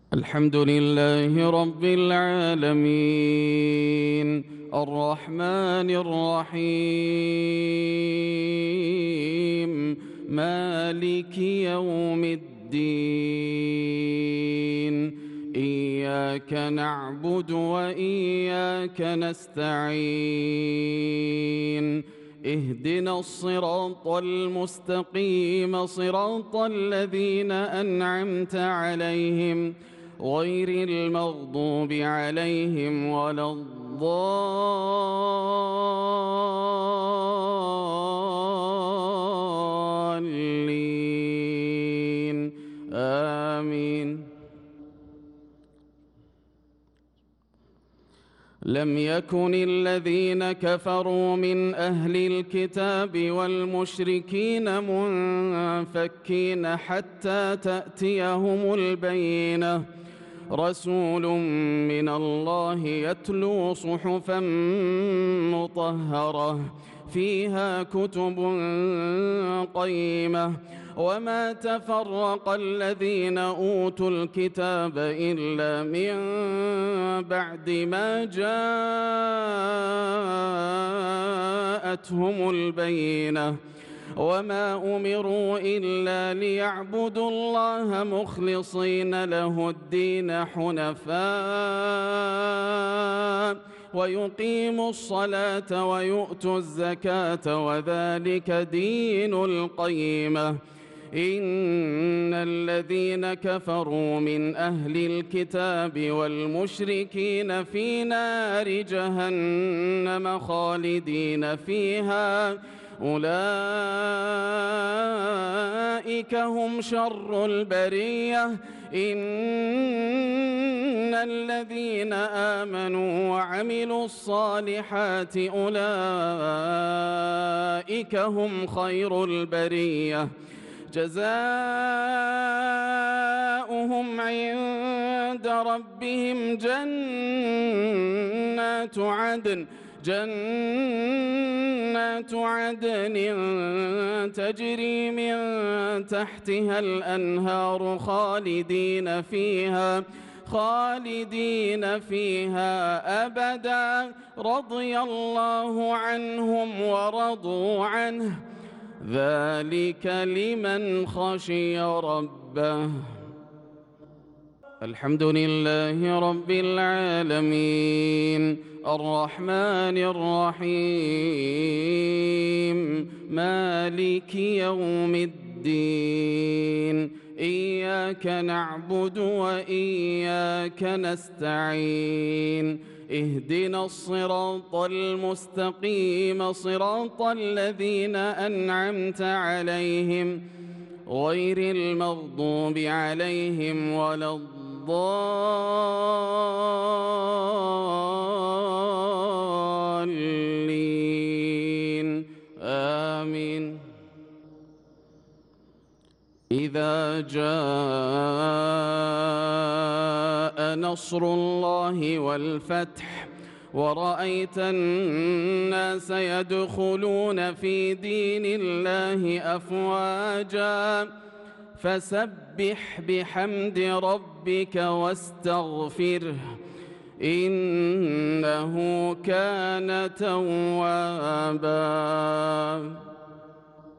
الحمد لله رب العالمين الرحمن الرحيم مالك يوم الدين إياك نعبد وإياك نستعين اهدنا الصراط المستقيم صراط الذين أنعمت عليهم غير المغضوب عليهم ولا الضالين آمين. لم يكن الذين كفروا من أهل الكتاب والمشركين منفكين حتى تأتيهم البينة رسول من الله يتلو صحفا مطهرة فيها كتب قيمة وما تفرق الذين أوتوا الكتاب إلا من بعد ما جاءتهم البينة وما أمروا إلا ليعبدوا الله مخلصين له الدين حنفاء ويقيموا الصلاة ويؤتوا الزكاة وذلك دين القيمة. إن الذين كفروا من أهل الكتاب والمشركين في نار جهنم خالدين فيها أولئك هم شر البرية. إن الذين آمنوا وعملوا الصالحات أولئك هم خير البرية جزاؤهم عند ربهم جنات عدن تجري من تحتها الأنهار خالدين فيها أبدا رضي الله عنهم ورضوا عنه ذلك لمن خشي ربه. الحمد لله رب العالمين الرحمن الرحيم مالك يوم الدين إياك نعبد وإياك نستعين اهدنا الصراط المستقيم صراط الذين أنعمت عليهم غير المغضوب عليهم ولا الضالين آمين. إذا جاء نصر الله والفتح ورأيت الناس يدخلون في دين الله أفواجا فسبح بحمد ربك واستغفره إنه كان توابا.